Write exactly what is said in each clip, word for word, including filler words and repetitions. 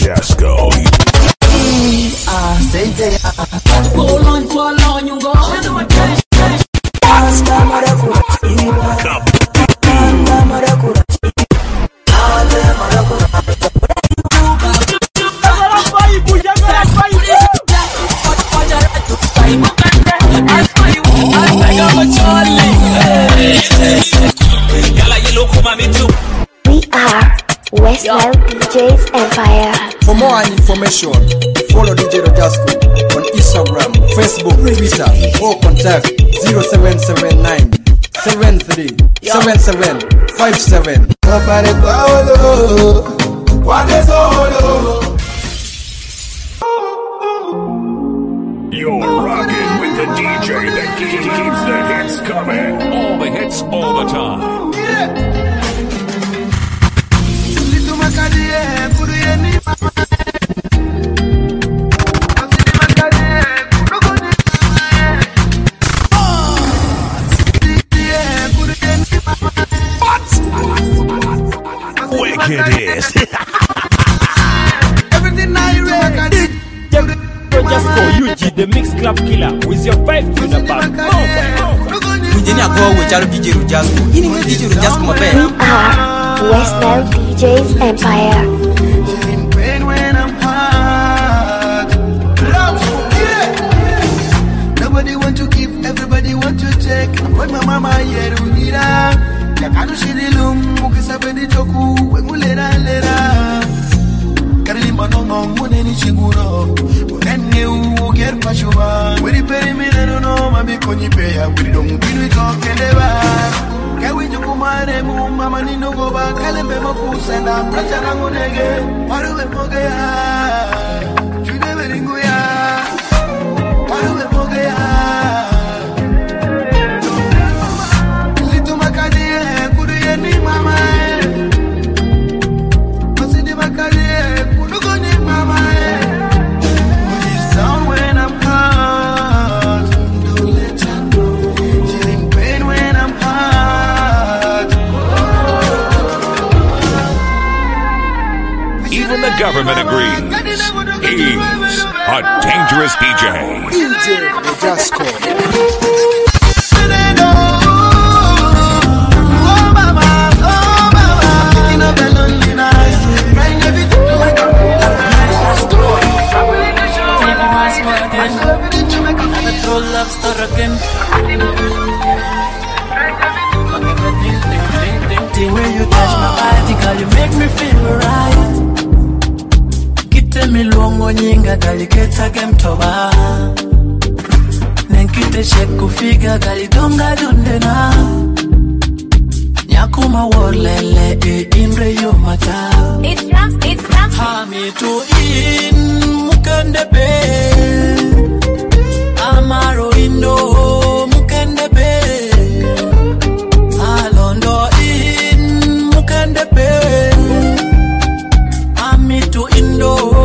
Rojasco. Ah, sente Hold on for long, you go. We are Westwell D Js Empire. For more information, follow D J Rojasco on Instagram, Facebook, Twitter, or contact zero seven seven nine seven three seven seven five seven. You're rocking with the D J that keeps the hits coming. All the hits, all the time. Wicked is. Everything I read. Rojasco, U G, the mix club killer, with your vibe to the back. We didn't go with our D J Rojasco. You need D J Rojasco, my We are Westwell D Js Empire. Pain when I'm hot. Nobody want to give, everybody want to take. But my mama here to eat up. Yakanu shidilum, mukisabedi toku, wengulera lera. Karilima nongo, muneni shiguro. Muneni uger pashuwa. Wiri peri minero no, mami konyi peya. Wiri dongu binu ito kendeba. Kawi jukumare mu, mama nino goba. Kalembe moku senda, pracha nangu nege. Maruwe moge ya. Chude veringu ya. Maruwe moge ya. The government agrees. He's a dangerous D J. D J Rojasco. The way you touch my body, girl, you make me feel right. Mi luongo nyinga gali keta game toba. Nenkite sheku figa gali donga dundena. Nyakuma warlele e inre yo mata. It's rams, it's rams. Hami to in mukande be. Amaro indo mukande be. Alondo in mukande be. Ami to indo.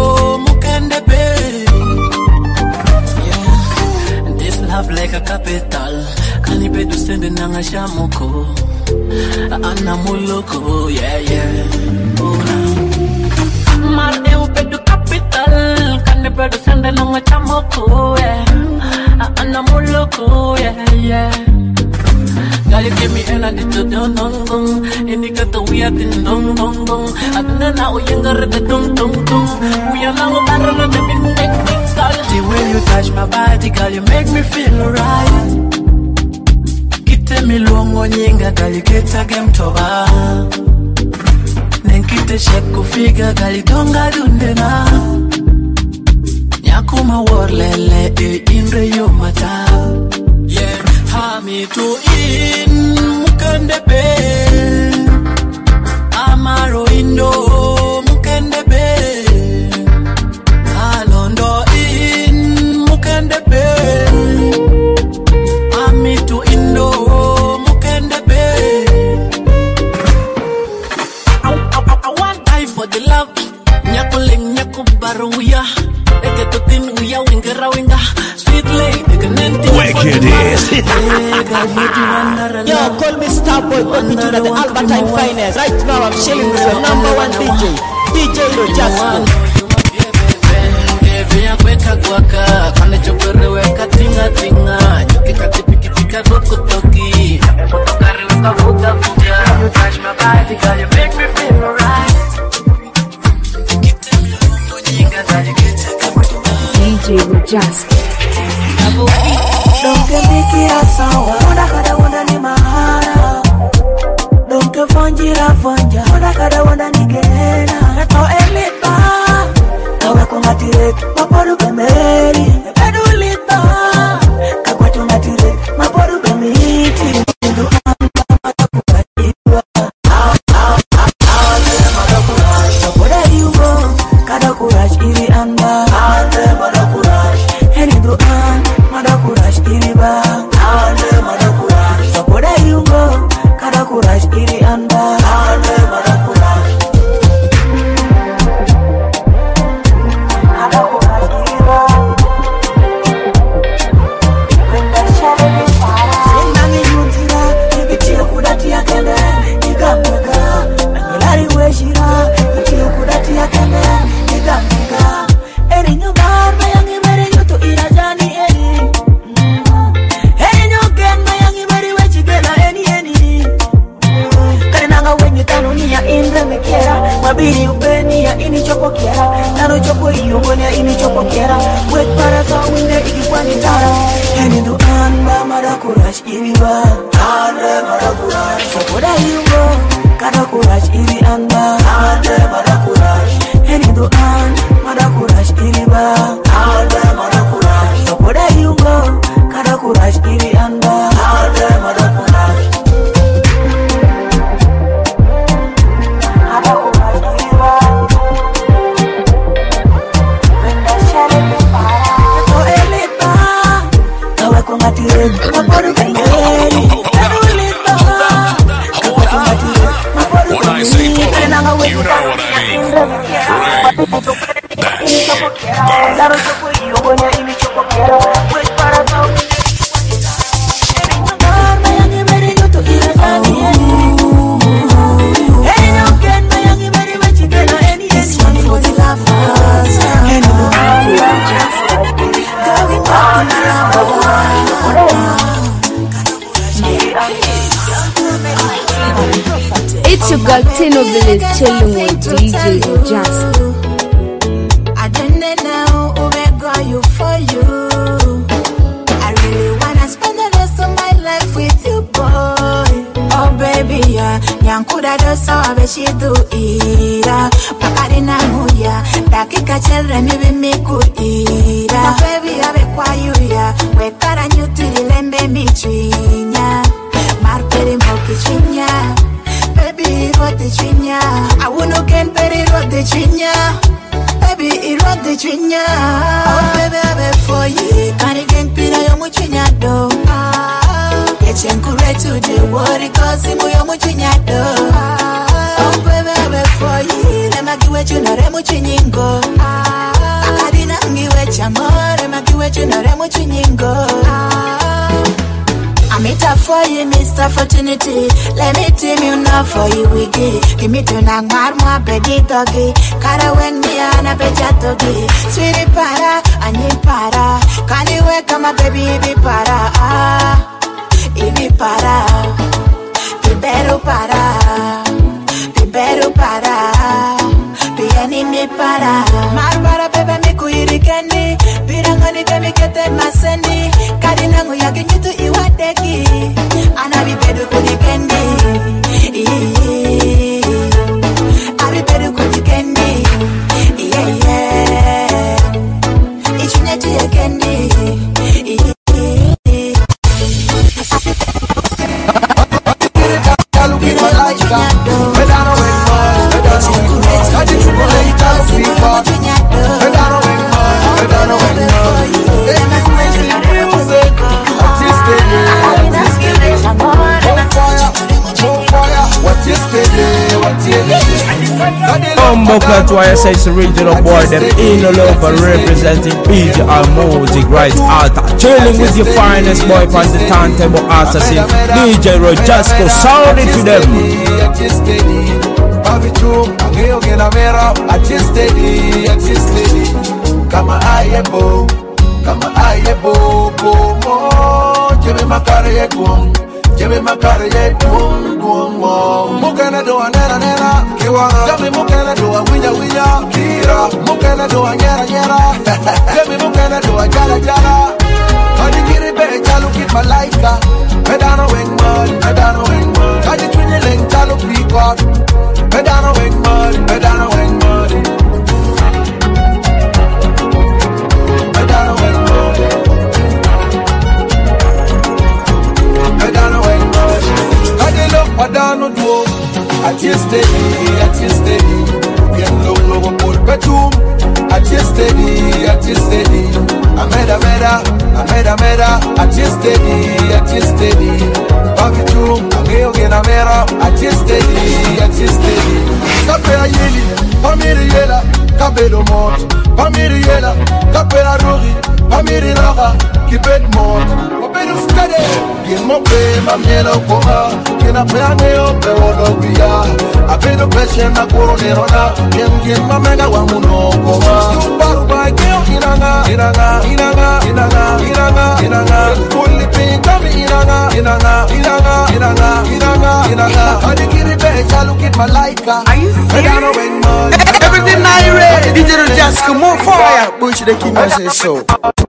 Like a capital, can you be to send in a shamuko? Anna Muloko, yeah, yeah. Oh, no. Marteo Pedu capital, can you be to send in a chamoko? Yeah, Anna Muloko, yeah, yeah. Girl, you give me energy to don don don. Indicate we are in don don don. I don't know we younger the dum dum dum. We are now better than the big big big. The way you touch my body, girl, you make me feel right. Kite mi luongo nyinga, girl, you keta game toba. Nenkite sheku figa, girl, you donga dundena. Nyakuma warlele e inre yo mata. Yeah, hami to in mukande be. Amaro indo mukande be. Alondo in mukande be. Ami to indo mukande be. I, I, I want die for the love. Nyakuling nyakubaruya. Eke to tin uya wingera winga. Sweet lady, Wicked is. Yo, call me Starboy, put me to the Albertine finest. Right now I'm chilling with your number one D J, D J Rojasco. waka kane chopere weka tinga tinga Nyoki kati piki pika roko toki Moto kari weka futa futa You touch my body girl you make me feel alright Kite mi lumo nyinga zali kete kaputa D J Rojasko. Don't get me kia sawa Wanda kada wanda ni mahara Don't get fanjira fanja Wanda kada wanda ni gena Nato elita Kawe kungatire Maporu bemeri Ebedu lita Kakwa tungatire Maporu bemiti Ndu amba mata kukatiwa Awa awa awa Mada kurash Sapoda yugo Kada kurash iri anda Ande mada kurash Heni ndu anda Mada kurash iri ba Ande mada kurash Sapoda yugo Kada kurash iri anda Ande mada kurash Kada kurash iri ba Wenda shalele para Sendangi yunzira Ikitia kudatia kene Ikamweka Nangilari weshira Ikitia kudatia kene Ikamweka Eri nyumbar Mayangi mere yutu irajani eri Eri nyuken Mayangi mere wechigela eni eni Karinanga wenye tano niya indre mekera Mabiri upeni ya ini chopo kiera Nano chopo iyongoni ya ini chopo kiera Wet para sa winde ikikwani tara Eni du anda mada kurash iriba Ande mada kurash Sapoda iyongo Kada kurash iri anda Ande mada kurash Eni du anda mada kurash iriba Ande mada kurash Sapoda iyongo Kada kurash iri anda Ande mada kurash Ada kurash iriba Wenda shalele para Nato elita Kawe kungatire Maporu bengeri Ebedu lita Kakwa tungatire Maporu When I say bengeri pull Karinanga up, wenye you know what I mean. Right. That's This one for the lovers. It's your girl Tino Village chilling with D J Rojasko. I don't know who will go you for you. I really wanna spend the rest of my life with you, boy. Oh baby, yeah, yankuda do so abe she do ira. Pakari na muya, dakika chelre mi bi mi ku ira. My baby abe kwa you ya, we kara nyuti lembe mi chinya. Marperi moki chinya. Baby, what the chinya? I wanna get better, what the chinya? Baby, it what the chinya? Oh, baby, I beg for you. Can't again, Pira, you're much in your door. It's encouraged to the world, cause you're much in your door. Oh, baby, I beg for you. Let me give it you, not a much in your go. I didn't give it your more, let me give it you, not a much in your go. I'm it up for you, Mister Opportunity. Let me team you now for you, wiggy. Give me to nang marma, bedi doggy. Kara when me ana beja doggy. Sweetie para, ani para. Can you wake up my baby, ibi para? Ah, ibi para. Pibero para. Pibero para. Piani mi para. Marbara bebe mi kuiri kendi. Pirangani kemi kete masendi. Kadinangu yagi nyutu iwadeki. Anabi bedu kudi kendi. Abi bedu kudi kendi. Yeah yeah. Ichunyeti ya kendi. Humble to I S H regional boy, them in all over representing P G R music right out. Chilling with your finest boy from the turntable assassin D J Rojasko, sound it to them. kama ayebo, kama ayebo, mo. Jebe makare ye duong, jebe makare ye duong, duong mo. Mukena do anera nera, kiwanga. Jebe mukena do a winya winya, kira. Mukena do a nyera nyera, jebe mukena do a jala jala. Kadi kiri be chalu kit malaika, medano weng mud, medano weng mud. Kadi twinye leng chalu peacock, medano weng mud, medano weng mud. Medano weng mud, medano weng mud. Kadi lo padano duo, atie steady, atie steady. Bien lo lo por betum, atie steady, atie steady. Ameda meda, ameda meda, atie steady, atie steady. Babi tu, angeo gena mera, atie steady, atie steady. Kape a yeli, pamiri yela, kape do mort. Pamiri yela, kape la rogi, pamiri raga, kipet mort. Wape do skade, bien mo pe, mamiela ukoma. Kena pe angeo pe wodo biya. Ape do peshe na koronero na, bien bien mamega wamuno ukoma. Yubaru ba geo inanga, inanga, inanga, inanga, inanga, inanga. Fully pink, kami inanga, inanga, inanga, inanga, inanga, inanga. Kadi kiri be, chalu kit malaika. Are you serious? Everything I read, D J Rojasco, more fire. Bush the king I say so.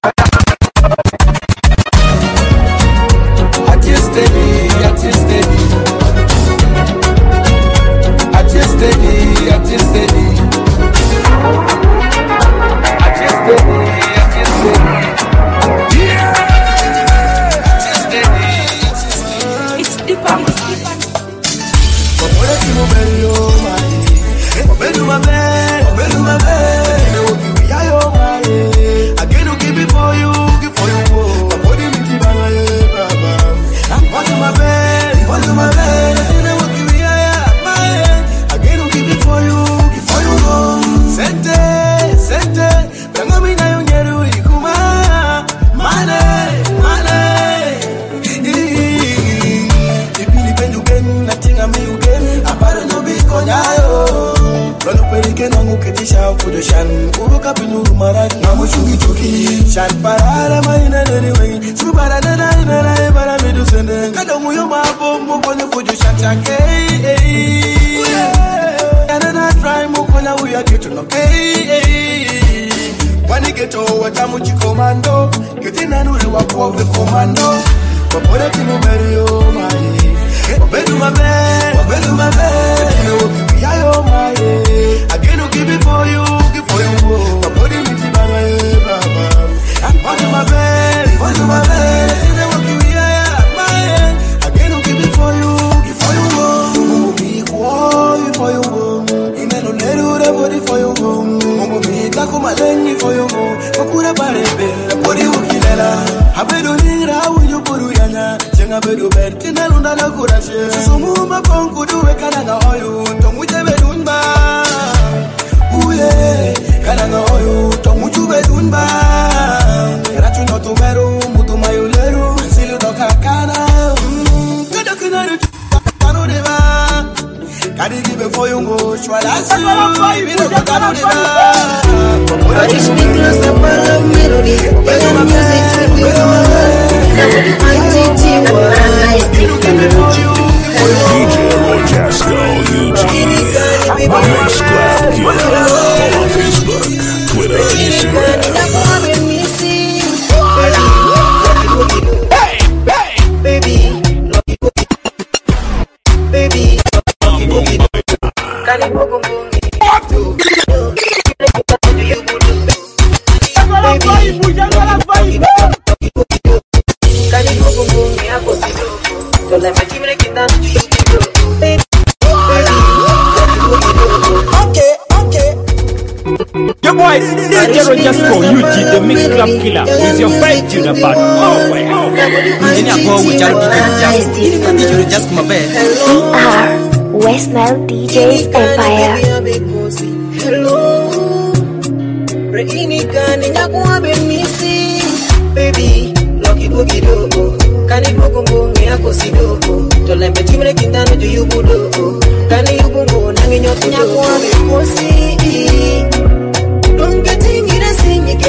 Atie steady, atie steady. Atie steady, atie steady. Atie steady, atie steady. Yeah! Atie steady, atie steady. It's deeper, it's deeper. Mopore timo berio mai. Mopelu mabe, mopelu mabe. Ine woki wiyayo mai. Again you give it for you, give for you. Mopore miti banga ye baba. Mopore mabe, mopore mabe. Ine woki wiyayo mai. Again you give it for you, give for you. Sente, sente. Banga mina yonyeru ikuma. Mane, mane. Ipili pendu ben, natinga mi ugen. Aparo no biko nyayo. Lolo perike na nguketisha kudoshan. Uruka pinuru marani na muchugi chuki. Shan parara maina nene wei. Subara nana ina na ebara midu sende. Kado muyo mabo mukone kudoshan chake. Kanana try mukona uya kitu no kei. Wani geto watamu chikomando. Ketina nure wakuwa we komando. Wapore timu berio mai. Wabedu mabe, wabedu mabe. Ine woki wiyayo mai. Again you give it for you, give for you. Wapore miti banga ye baba. Wapore mabe, wapore mabe. Ine woki wiyayo mai. Again you give it for you, give for you. Mungu biko for you. Ine no leru re body for you. Mungu bika kumalengi for you. Wakura barebe, body ukilela. Abedu nira uyu buru yana. Chenga bedu berti na lunda na kurashe. Susumu makonku duwe kananga oyu. Tonguche bedunba. Uye, kananga oyu. Tonguchu bedunba. Rachu no tumeru, mutu mayuleru. Silu doka kana. Kada kinaru kanu deba. Kadi give for you go. Shwala su. Ibi doka kanu deba. I just speak close up a melody. When I'm music to you. D J Rojasco, YouTube, Mixcloud Killer, follow Facebook, Twitter, Instagram. Baby, baby, Okay, okay. Your boy D J Rojasco, YouTube, the Mixcloud Killer, with your favorite tune about oh way, oh way. Engineer go with Jaro D J Rojasco. D J Rojasco my bad. We are West Nile D Js Empire. Hello, baby, lucky boogie do. Kani bogo me ako sido. Tolembe chimre kindano do you budo. Kani yugo nangi nyoto nyako ame kosi. Don't get in it a sing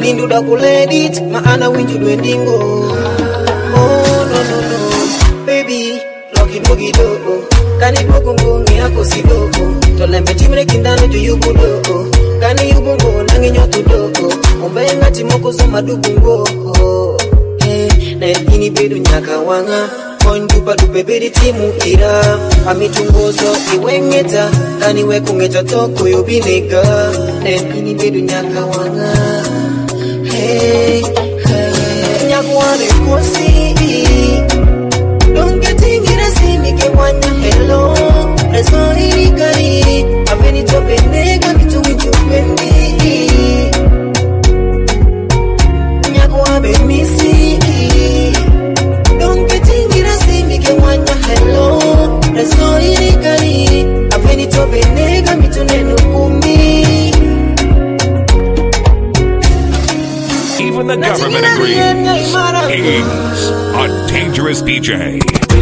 Lindu da kuledit, maana winju dwendingo. Oh no no no, baby, loki mogi dogo. Kani dogo ngongi ako si dogo. Tolembe chimre kindano ju yubu dogo. Kani yubu ngo nangi nyotu dogo. Ombe ngati moko soma dugu ngo. Hey, na ini bedu nyaka wanga. Kondupa dupebedi timu ira. Amitungozo iwengeta. Kani wekungecha toko yobinega. Na ini bedu nyaka wanga. Hey, hey, nyakuane kosi. Don't get in here, see me get one hello. Let's go irikari. Ameni tope nega mitu mitu pendi. Nyakuane misi. Don't get in here, see me get one hello. Let's go irikari. Ameni tope nega mitu nenu kumi. Even the government agrees. He's a dangerous D J.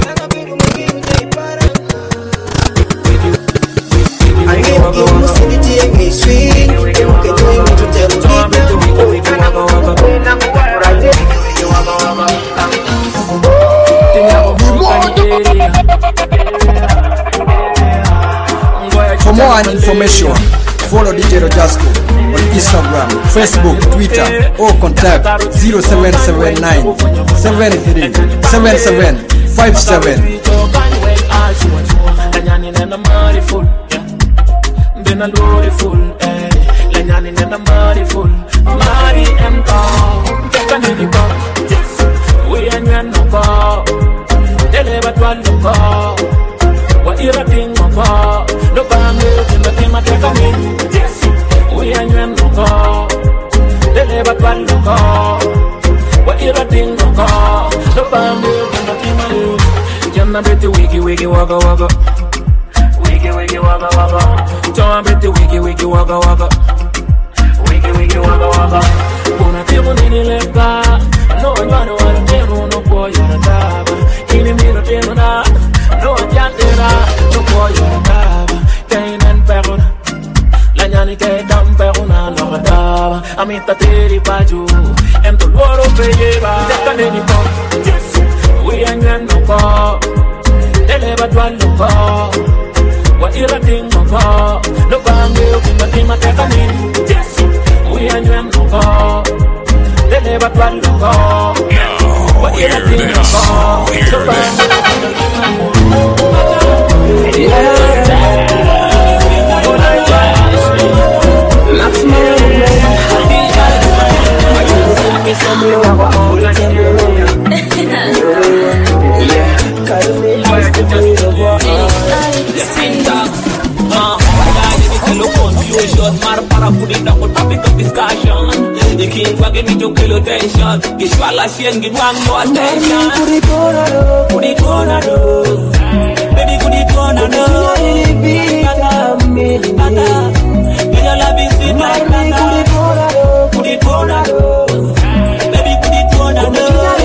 For more information, follow D J Rojasco on Instagram, Facebook, Twitter, or contact zero seven seven nine seven three seven seven five seven. We are new and go. They never plan to go. What you're a thing to go. The bamboo can not keep my Jam a bit the wiki wiki waka waka. Wiki wiki waka waka. Jam a bit the wiki wiki waka waka. Wiki wiki waka waka. Una table in the lepka. No one want to want to table no boy on a table. In the middle table na. No one can't do that. No boy on a table. Kain and perona. Lanyani ke dampe una lorada. Amita teri baju. Em to loro peyeba. Dekane ni ko. We are new no ko. Eleba dwan no ko. Wa ira ting no ko. No bambe ukima tima tekane. We are new no ko. Eleba dwan no ko. Wa ira ting no ko. No bambe ukima tima. Yeah. Mar para putting down topic of discussion. You can't forget me to kill attention. Give Swalla Shen, give one no attention. Put it on a road, put it on a road. Baby, put it on a road. Can you love me sweet like that? Put it on a road. Baby, put it on a road.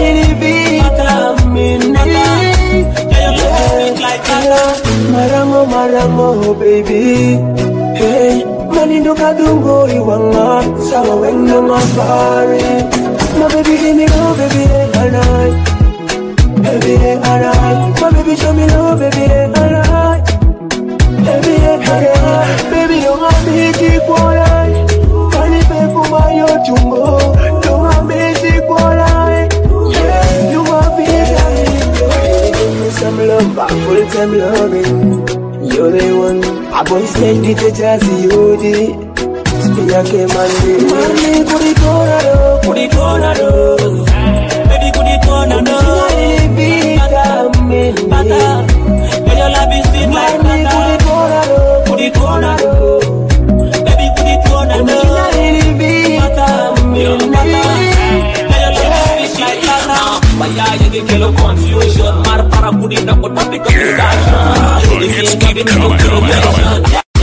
Can you love me sweet like that? Marango, marango, baby. Hey, manindo kadungo iwanga, sawa wendo mafari. My baby give me love, baby, all night. Baby, all night. My baby show me love, baby, all night. Baby, all night. Baby, don't have me keep quiet. Kani pepo mayo chumbo, don't have me keep quiet. Yeah, you want me to give me some love, back full time loving. You're the one. I boy said it to Jazzy Odi. Spin a came and Money put it on a road, put it on a road. Baby put it on a road. Baby, Bata, can you love me sweet like Bata? Put it on a road. Baby put it on a road. Bata, can you love me sweet like Bata? Maya you get a confusion. Mar para put it on topic of discussion. It's keep coming, coming, coming.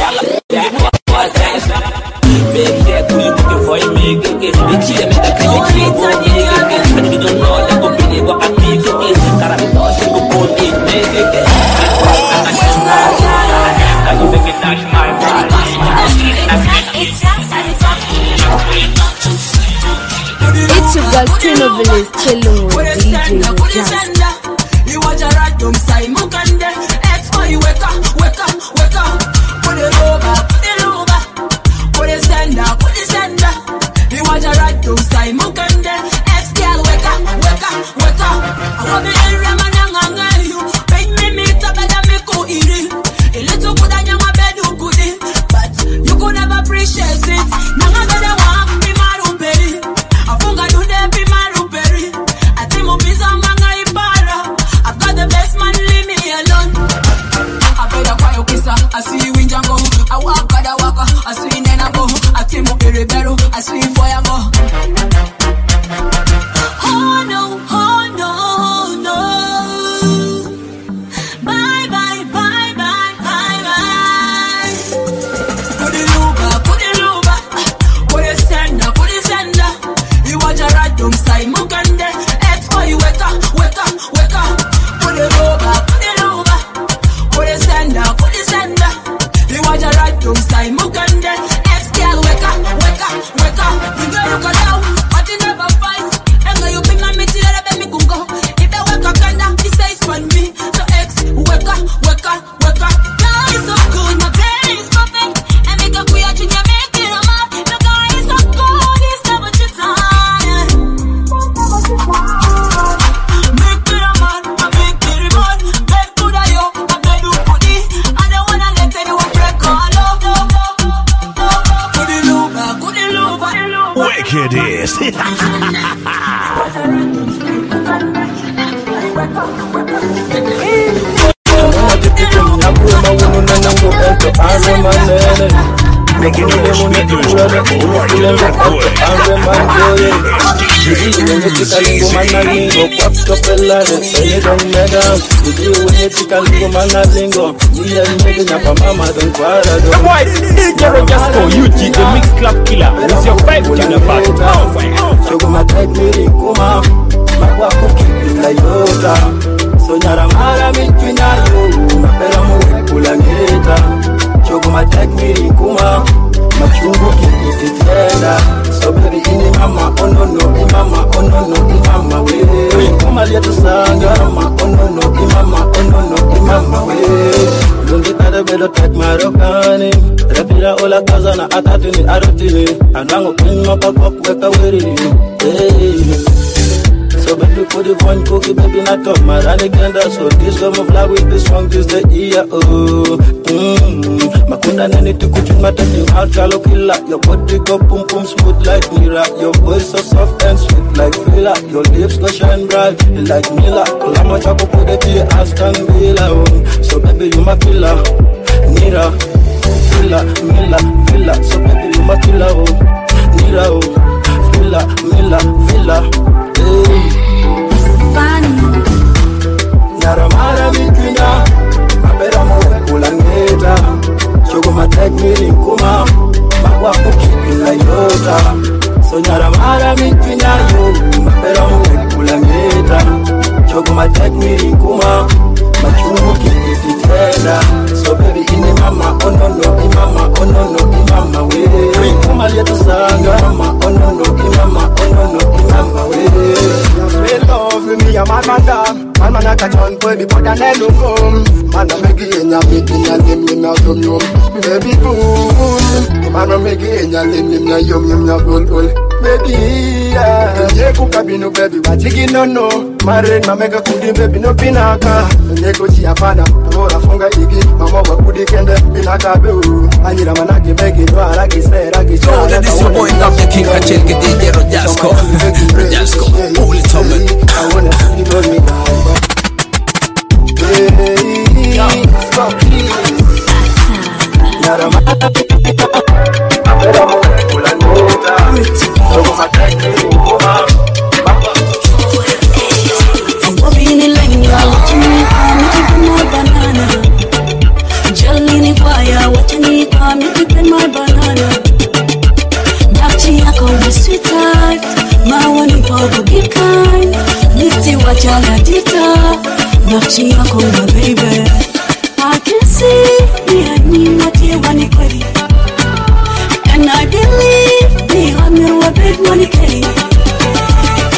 Baby, yeah, cool, you for you make it. You can't make a clear, you don't know that go be the girl Tinoville is chilling with D J Rojasko. You watch a right down side, Mukande. X for you, wake up, wake up, wake up. Put it over, put it over. Put it sender, put it sender. You watch a right down side, Mukande. X girl, wake up, wake up, wake up. I want me in Ramananga, you. Make me meet up and make go eat it. A little good and you're my bed, you could it. But you could never appreciate it. Now I'm better one, be my room, baby. I think I do that, be my room, baby. I think I'm busy, I'm I've got the best man, leave me alone. I better quiet, okay, sir. I see you in Django. I walk, I walk, I see you in Nenabo. I think I'm Iribero. I see you for Yango. Oh no, oh no, no. Bye, bye, bye, bye, bye, bye. Put it over, put it over. Put it sender, put it sender. You watch a right down side, Mukande. X for you, wake up, wake up, wake up. Put it over, put it over. Put it sender, put it sender. You watch a right down side, Mukande. X girl, wake up, wake up, wake up. You know you go down, but you never fight. And you bring on me till I let me go. If I wake up, kinda, he says for me. So X, wake up, wake up, wake up. God is so good, my pain is perfect. And make a queer to you, make it a map. The guy is so good, he's never too tired. Make it a man, I make it a man. Bed good I yo, I bed you put it. I don't wanna let anyone break all over. Put it over, put it over. Wicked is. Making it a you keep the mix club killer. It's your vibe to the back. Sonyaramara mitwina yo mapera mu kulangeta chogo matek miri kuma machungu kititenda so baby ini mama ono no imama ono no imama we kuma letu sanga mama ono no imama ono no imama we lungi tada bedo tek marokani rapira ola kazana atatuni arotini anango kinma pakwa kweka weri hey. So baby put the one cookie baby not up my raniganda. So this come of fly with this song this the year oh mmm Makunda nani to kuchun matati I'll chalo killer. Your body go boom boom smooth like mirror. Your voice so soft and sweet like filler. Your lips go shine bright like Mila. Lama chako put it to your Aston Villa oh. So baby you my killer Nira Filler, Mila, Villa. So baby you my killer oh Nira oh Filler, Mila, Villa. Naramara mitwina mapera mwe kulangeta chogo matek miri kuma makwa kukipila yota so naramara mitwina yo mapera mwe kulangeta chogo matek miri kuma machungu kititenda so baby ini mama ono no imama ono no imama we kuma letu sanga mama ono no imama ono no imama we sweet love me a man man man man a catch on boy before the night look home man a make it in a meeting and lim lim out of yum baby boom man a make it in a lim lim na yum yum na gold gold baby yeah ye kukabino baby watiki no no mare na mega kudi baby no pinaka neko chi afana ora funga igi mama wa kudi kende pinaka be anyira manake begi no ara kisera kichara yo this your boy love the king kachel ke D J Rojasko Rojasko holy tomen I wanna see you me now hey fuck you nara ma pero mo kula nota so ma take kuma Wabini lengi wachini kama my banana Jalini waya wachini kama my banana Dachi yako wa sweet life Mawani pogo be kind Niti wachala dita Dachi yako wa baby I can see me and me mati wani kweli And I believe me and me wa big money keli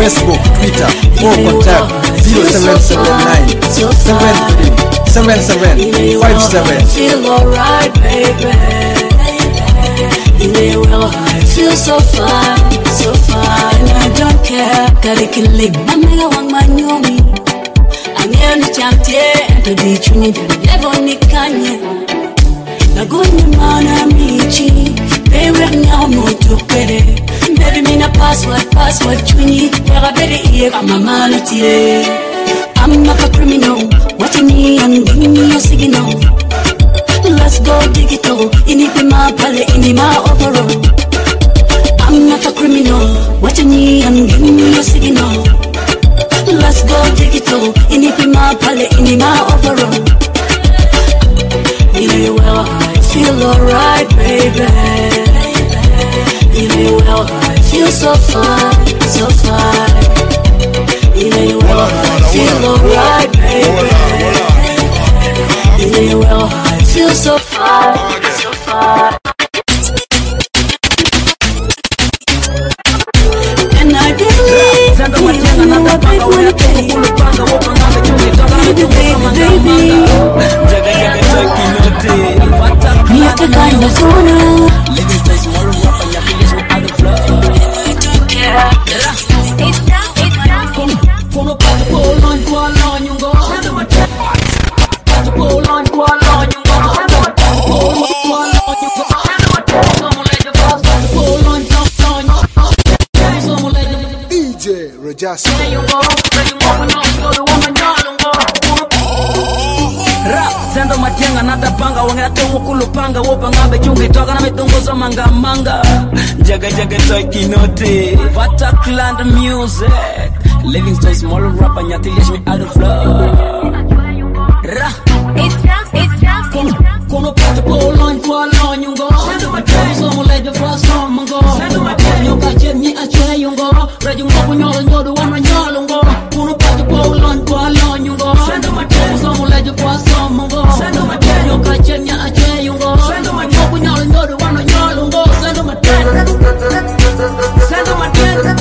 Facebook, Twitter, or contact zero seven seven nine seven three seven seven five seven. Feel alright, baby. You will feel so fine, so fine. I don't care, gotta kill it. I'm gonna want my new me. I'm here to champion, to be tuning to the level, Nikanya. Naguni mana michi, baby, now I'm not too pretty. Baby, me na password, password, chuni. Where I better hear, I'm a mality. I'm not a criminal. Watching me and giving me a signal. Let's go digital. Ini my palette, ini my overall. I'm not a criminal. Watching me and giving me a signal. Let's go digital. Ini my palette, ini my overall. You know well, I feel alright, baby. You know well, I feel so fine, so fine. You know well, I feel alright, baby. You know well, I feel so fine, so fine. And I believe you know what big one day. You baby, baby. Me at the kind of zone. Living place more rough and your fingers will out of flow. I don't care. It's down, it's down. Kono pata pole on kwa lo nyungo. Sendo mate. Pata pole on kwa lo nyungo. Sendo mate. Pole kwa lo nyungo. Sendo mate. Somo lejo fast. Pata pole on kwa lo nyungo. Somo lejo. D J Rojas. Nyungo. Nyungo nyungo do wama nyungo. Rap Sendo majenga nata panga wangea tomu kulupanga wopa ngabe chungi toka na mitungozo manga manga Jaga jaga toy kinoti Vatakland music Livingstone small rapper nyati lish me out of flow Ra It's rough, it's rough, it's rough. Kono pata pole on kwa lo nyungo Sendo majenga Somo lejo fast from mango Sendo majenga Nyoka chen ni achwe yungo Reju mwaku nyolo nyodo wana nyolo ngo Kono pata pole on kwa lo nyungo Sendo majenga Somo lejo fast from mango Sendo majenga Nyoka chen ni achwe yungo Sendo majenga Mwaku nyolo nyodo wana nyolo ngo Sendo majenga Sendo majenga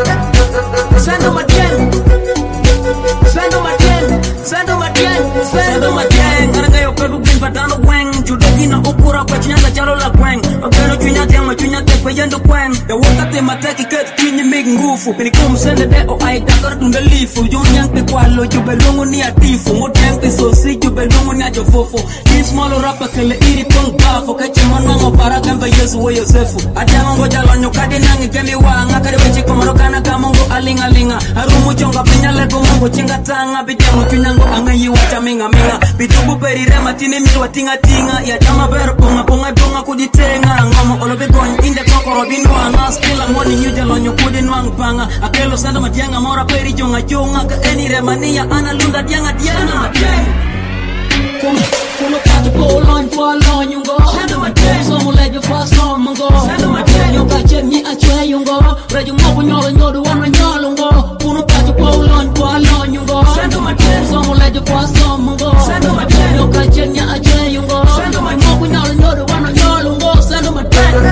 Sendo majenga Sendo majenga Sendo majenga Sendo majenga Karanga yo pepu bin patano weng Chudogi na ukura kwa chinyanga chalo la kweng Okero chunyate ama chunyate kwa yendo kweng Ya wakate mateki ketu kinyi mig ngufu Pinikumu sende de o ai dakar tunde lifu Junyang pe kwalo jubelungu ni atifu Muteng pe sosi jubelungu ni ajofufu Ni smalo rapa kele iri pong bafo Kache monango para kemba yesu wa yosefu Ademo ngoja lonyo kadi nangi kemi wanga Kari wechi kumarokana kamongo alinga linga Arumu chonga pinya lego mongo chinga tanga Bidemo chunyango angayi wacha minga minga Bitubu peri rema tini milwa tinga tinga Ya jama bero ponga ponga ponga kujitenga Ngomo olobe gony inde kokoro binuanga Skilla moni nyuje lonyo kudi nwang panga Akelo sando matianga mora peri jonga jonga Ka eni remania ana lunda dianga dianga matianga Kono kono pata pole on kwa lo nyungo Sendo matianga Somo lejo fast from mango Sendo matianga Nyoka chen ni achwe yungo Reju mwaku nyolo nyodo wana nyolo ngo Kono pata pole on kwa lo nyungo Sendo matianga Somo lejo fast from mango Sendo matianga Nyoka chen ni achwe yungo Sendo matianga Mwaku nyolo nyodo wana nyolo ngo Sendo matianga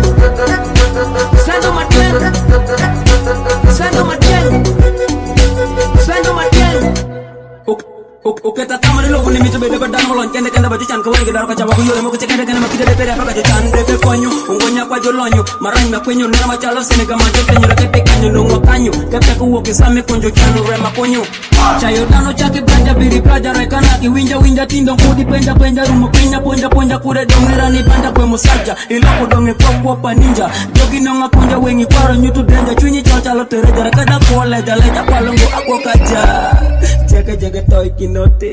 Sendo matianga Sendo matianga Sendo matianga Uketa kama ni logo ni mito bebe badang molon kende kende baju chan kawani gedar kaca wagu yore mo kece kende kende makide de pere apa kaca chan bebe konyo ungonya kwa jolonyo marang na kwenyo nera macalo sene kama jote nyora kepe kanyo nungo kanyo kepe kuwo kisame konjo chano rema konyo chayo dano chake banja biri praja rekana ki winja winja tindo kudi penja penja rumo pinya ponja ponja kure dongera ni banda kwe mosaja ila kudonge kwa kwa pa ninja jogi nonga konja wengi kwaro nyutu denja chunyi chalo tereja rekada kwa leja leja kwa longo akwa kaca Jaga jaga toy kinote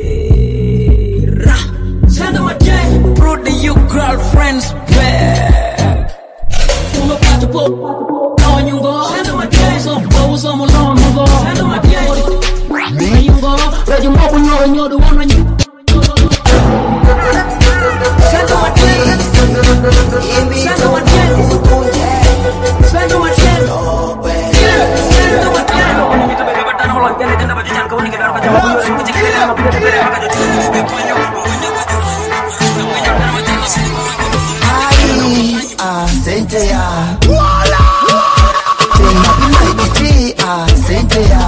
Ra Sendo majen Bro the you girlfriends back Uno pato po No nyungo Sendo majen So go so mo lo mo Sendo majen Nyungo Reju mo kunyo nyodo wana nyu Sendo majen Sendo majen Sendo majen Sendo majen Mito bebe batano holon kende kende baju chan kawani gedar kaca wagu yore mo kece kende kende makide de pere apa kaca chan bebe konyo ungonya kwa Ai, ah, sente ya Wala Tena pina ikiti, ah, sente ya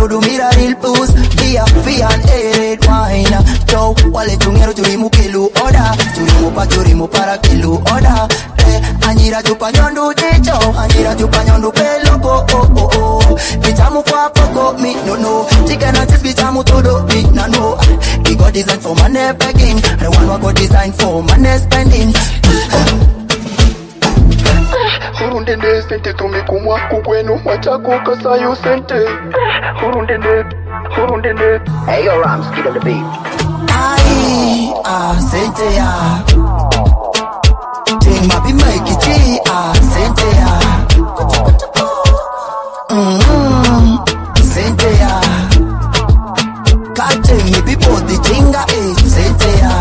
do me a real boost. Be a fee and aid wine. Joe, wale tungero turimu kilu oda. Turimu pa turimu para kilu oda. Eh, anira tupa nyondu jicho. Anira tupa nyondu peloko. Oh oh oh. Bitamu kwa poko me no no. Chicken and chips bitamu todo me no no. He got design for money begging. The one who got design for money spending. Hurundende sente tumikumwa kukwenu wachako kasayo sente. Hurundende, hurundende. Hey yo Rams, get on the beat. Aye, ah sente ya. Ting mapi make it ah sente ya. Mm, sente ya. Kate mi people the jinga eh sente ya.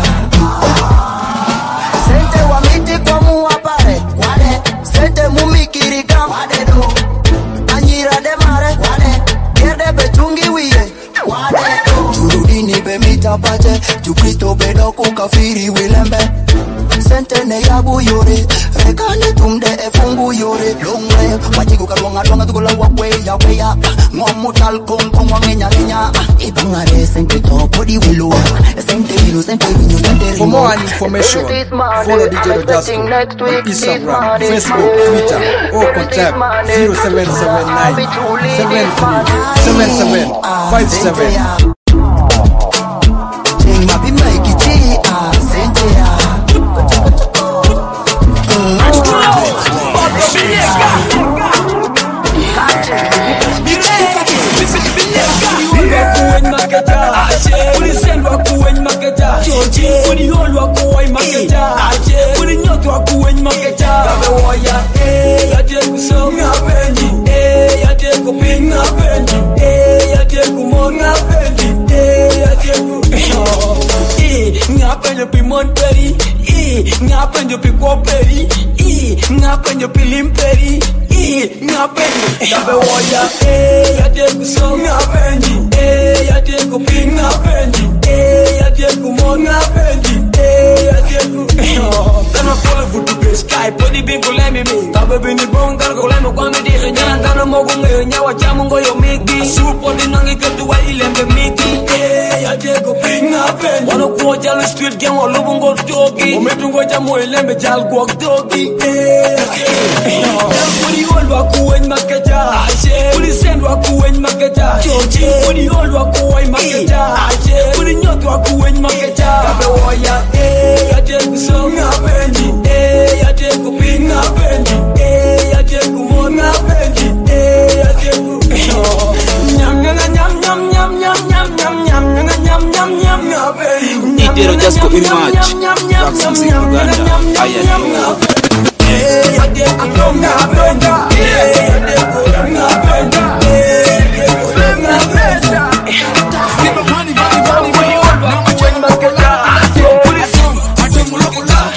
Sente wa miti kwa muapare. Sente mumikirika wade do anyira de mare wade gerde betungi wiye wade do turudini be mitapache tu Kristo bedo kukafiri wilembe sente ne yabu yore rekane tumde efungu yore longwe wajigu kalwanga lwanga tukula wakwe ya weya ngomutal kong kong wangenya lenya ibangare sente to body willow sente vino sente vino sente For more information, follow D J Rojasco on Instagram, Facebook, Twitter, or contact zero seven seven nine seven three seven seven five seven. Ngapenyo pikoperi, i ngapenyo pilimperi, i ngapenyo dabe woya, eh yate kuso ngapenyo, eh yate kuping ngapenyo, eh yate kumo ngapenyo, eh yate ku. Kano fall futu be sky, podi bingo lemi mi, tabe bini bongar ko lemi kwa mi di, nyana kano mogo ngayo nyawa jamu ngoyo miki, supo di nangi ketu wa ilembe miki, eh yate kuping ngapenyo, wano kuwa jalo street game wa lubungo togi, umetungo jamu ilembe jal guak togi, eh Puri olwa kuwen makaja, puri sendwa kuwen makaja, puri olwa kuwen makaja, puri nyotwa kuwen makaja, kabe woya, eh yate kuso ngapenji, eh yate kuping ngapenji, eh yate kumo ngapenji, eh yate ku. Nyam nyam nyam nyam nyam nyam nyam nyam nyam nyam nyam nyam nyam ngapenji. D J Rojasco Image, Rock Music Uganda, I am you. Eh yate kumo ngapenji, eh yate kumo ngapenji, eh yate kumo ngapenji. Skip a honey, honey, honey, honey, now my check my collar. I don't look like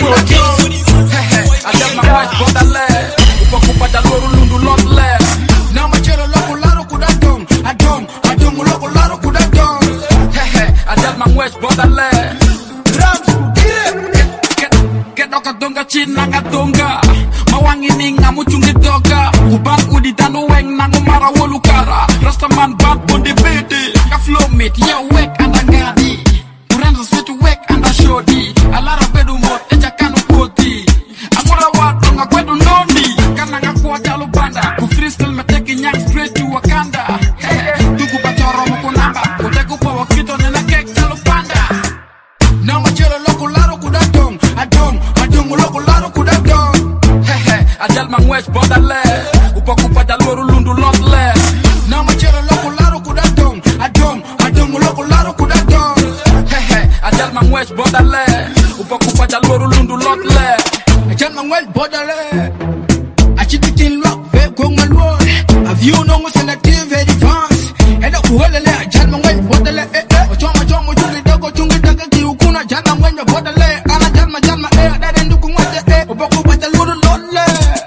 I got my wife for the leg. Upakupa da loro lundu lot leg. Now my chero loko laro kuda dong. I don't, I don't loko laro kuda dong. I got my wife for the leg. Rams, get it. Get doka donga china nga donga. Mawangi ninga muchungi doga. Ubang udi tanu weng nangu mara wolukara. Rastaman bad bondi bede. Ka flow mate, yo wek anangadi. Urenzo swetu wek anda shodi. Alara bedu mot, eja kanu koti. Amura watu nga kwedu nondi. Kana nga kuwa jalo banda. Ku freestyle me teki nyang straight to Wakanda. Tuku bachoro muku namba. Kutegu pa wakito nena kek jalo banda. Now my chelo loko laro kudadong. Adong, adong loko laro kudadong. Ajal mangwech bodale. Upakupa jaloro lundu lot le. Now my chelo loko laro kudadong. Adong, adong loko laro kudadong. Ajal mangwech bodale. Upakupa jaloro lundu lot le. Ajal mangwech bodale. Achitikin lock ve kong malwo. Avion no selective very fast. Eda kuhelele ajal mangwech bodale. Eh eh. Ochoma choma chungi dogo chungi daga ki ukuna ajal mangwech bodale. Ana jalma jalma eh dada nduku ngwaje eh. Upakupa jaloro lot le.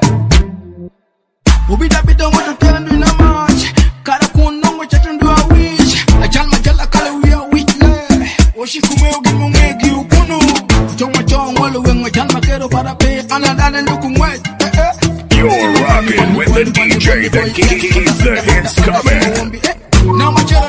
Ubi da bidon wato tell you na much. Kara kun nongo chatundu a wish. Ajal majal akale we are witness. Oshi kume ugi mungegi ukunu. Choma choma wale wenga ajal makero para pe. Ana dada nduku ngwaje eh eh. You're rocking with the D J that keeps the hits coming. Now my chero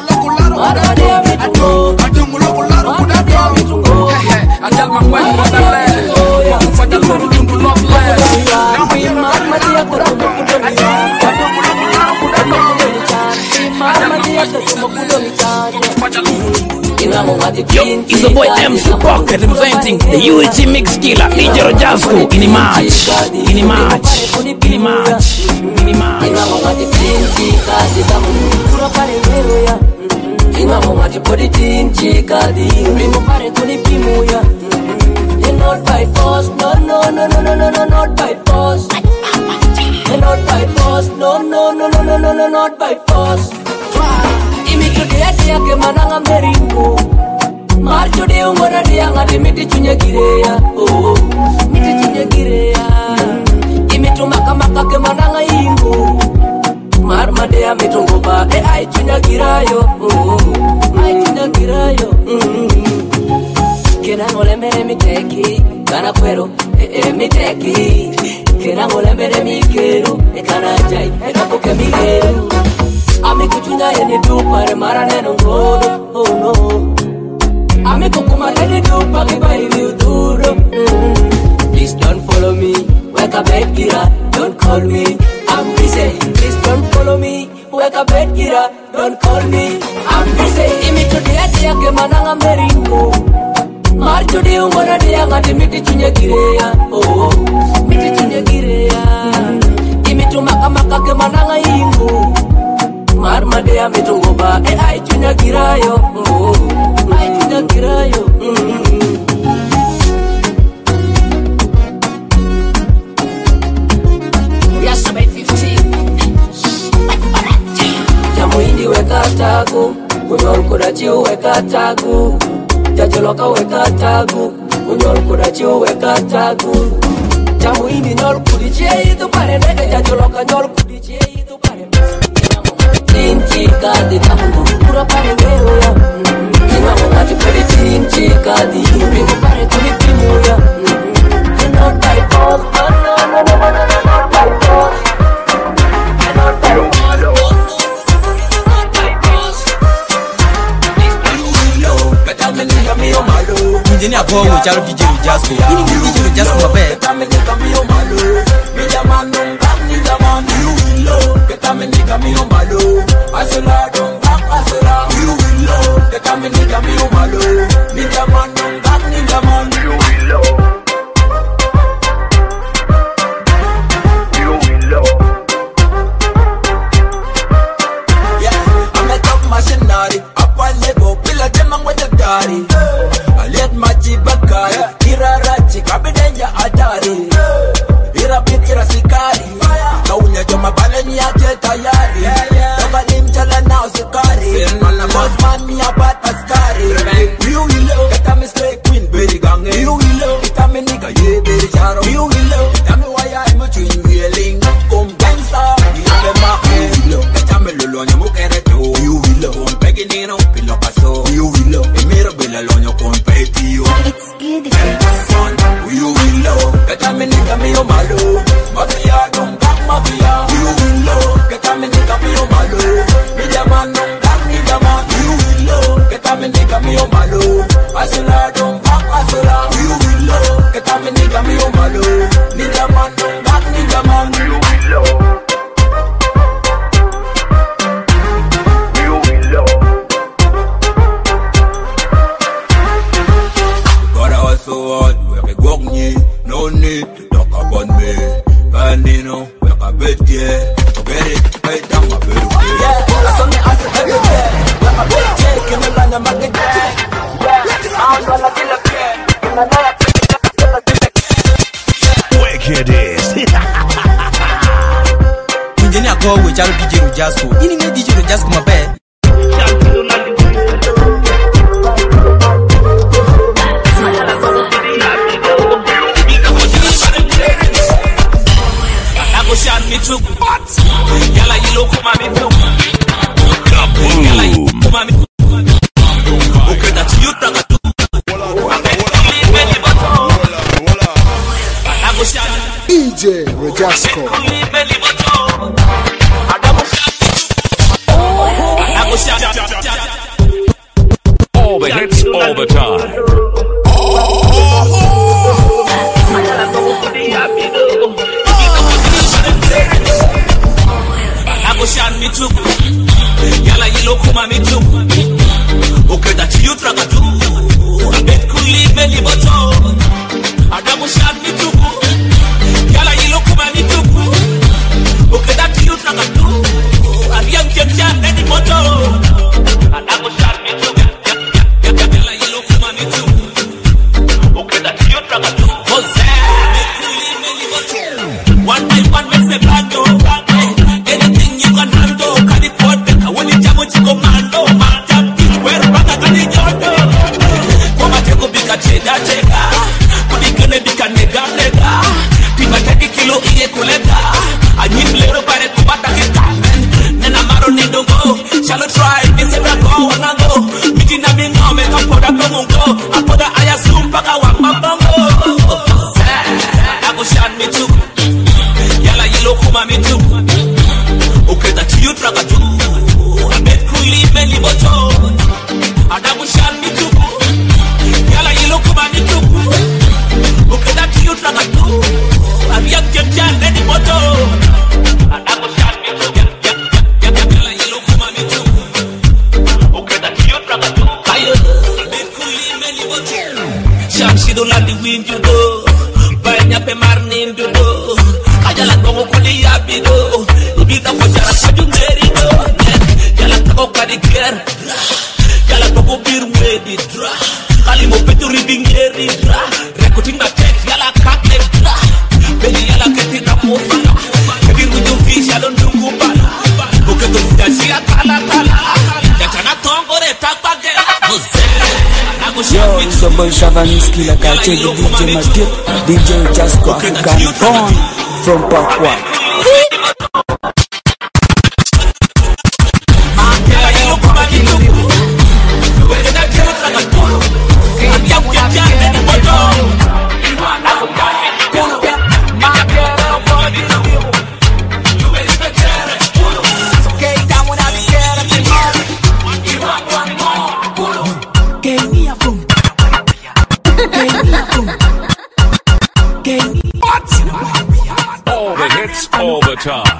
Yo, it's a boy M C Pocket representing the U E G Mix Killer D J Rojasco. In the match, in the match, in the match, in the match. Not by force, no, no, no, no, no, no, no, not by force. Not by force, no, no, no, no, no, no, no, not by force. Imikudia ke mananga meringo. Marcho de ungona dia ngati miti chunya gireya. Oh, miti chunya gireya. Imituma kama ke mananga ingo. Marma de amitungo ba e ai chunya girayo. Oh, ai chunya girayo. Kena ngole mere miteki, kana kwero, eh eh miteki. Kena ngole mere mikeru, e kana jai, e kapoke migeru. Ami kuchunda eni dupa, re mara neno ngodo, oh no. Ami kukuma eni dupa, kiba ili uduro. Please don't follow me, weka bed gira, don't call me. I'm busy, please don't follow me, weka bed gira, don't call me. I'm busy, imi tudia dia ke mananga meringo. Marcho di ungona dia ngati miti chunya gireya. Oh, miti chunya gireya. Imituma kama kake mananga ingu. Marma dia mitungo ba e ai chunya girayo. Oh, ai chunya girayo. Yes, I'm fifteen. Jamu indi weka tagu, kunyol kudachi weka tagu. Jajoloka weka tagu, unyol kudachi weka tagu. Jamu indi nyol kudichi itu pare nege jajoloka nyol kudichi itu pare. Tinchi kadi tamu, pura pare ngero ya. Kina mongati pere tinchi kadi, pingu pare kuni pimu ya. Not by force, no no no no no no not by force. Not by force, not by force. Engineer go with Charo D J Rojasco. You need D J Rojasco my bad. Engineer go with Charo D J Rojasco. You need D J Rojasco my bad. D J Rojasco. All the hits, all the time. Yala yellow kuma me too. Okay, that you traga do. I bet kuli belly bottom. I double shot me too. Yala yellow kuma me too. Okay, that you traga do. I young can jam any bottom. I double shot me too. Yala yellow kuma me too. Okay, that you traga do. One by one makes a bando. Anything you can handle, can it for better when you jam with your commando. Chega, chega, kunikane bika nega nega, tima teki kilo iye kulega, anyim lero pare kubata kitamen, nena maro nindongo, shallow try, mise brako wanango, miti na mingo meka poda komungo, apoda aya sumpaka wakmabongo, ako shan me too, yala yelo kuma me too, uketa chiyu traga tu, abet kuli meli boto, adabu shan me too. Look at me too. Okay, that you try to do. I'm young, young, young, ready for do. I go shot me too. Yeah, yeah, yeah, yeah, yeah. You look at me too. Okay, that you try to do. I been cooling many bottles. Sham she don't like the wind you do. Buy me up a marine you do. I just like go kuli yabi do. Ibi ta wajara sa jungeri do. Ya la go kadi ker. Ya la go bir wedi dra. Kalimo petu reading eri dra. Recording my text yala kakle dra. Beli yala keti na mofala. Ebi rujo fish yalon dungu bala. Oke to fida siya kala kala. Yachana tongo re takpage. Yo, it's your boy Shavaniski like I tell you D J Masjid, D J Jasko African born from Pakwa. All the hits, all the time.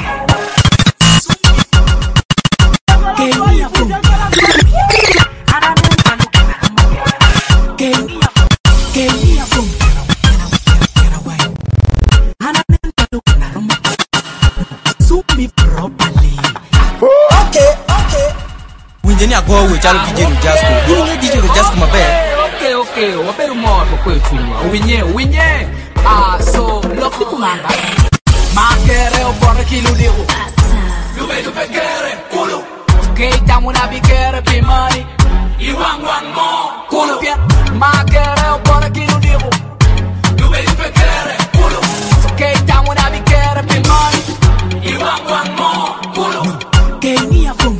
Winjeni go we chalo D J Rojasko. Yini D J Rojasko mabe. Okay, okay. Waberu mo kwa kwetu. Winye, winye. Ah, so loki kumanga. Makere opore kiludiro. Lube lube kere kulu. Keita muna bikere pimani. Iwang wang mo kulu pia. Makere opore kiludiro. Lube lube kere kulu. Keita muna bikere pimani. Iwang wang mo kulu. Kenia fun.